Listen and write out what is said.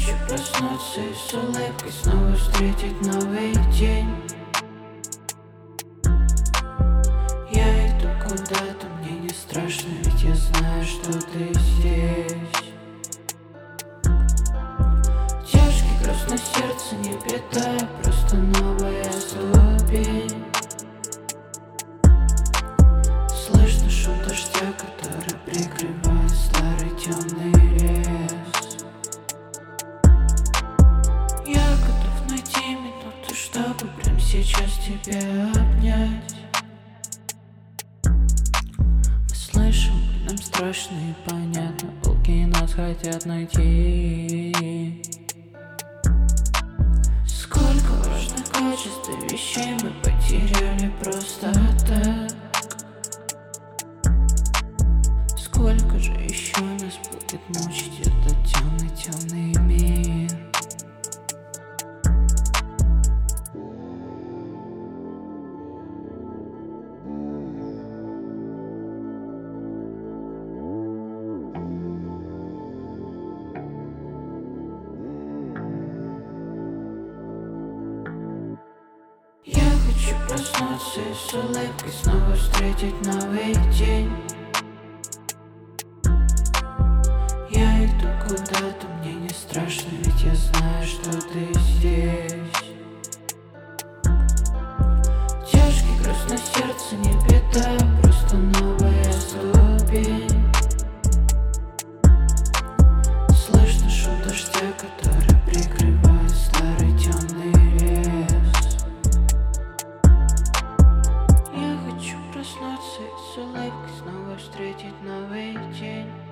хочу проснуться и с улыбкой снова встретить новый день. Я иду куда-то, мне не страшно, ведь я знаю, что ты здесь. Тяжкий груз на сердце, не беда, просто новая ступень. Слышно шум дождя, который прикрывает старый темный лес. Я готов найти минуту, чтобы прямо сейчас тебя обнять. Мы слышим, нам страшно и понятно, волки нас хотят найти. Сколько важных качеств и вещей мы потеряли просто так. Сколько же еще нас будет мучить этот темный мир? Я хочу проснуться и с улыбкой снова встретить новый день. Я иду куда-то, мне не страшно, ведь я знаю, что ты здесь. Тяжкий груз на сердце, не беда, просто новая ступень. Слышно шум дождя, который прикрывает старый темный лес. Я хочу проснуться и с улыбкой снова встретить новый день.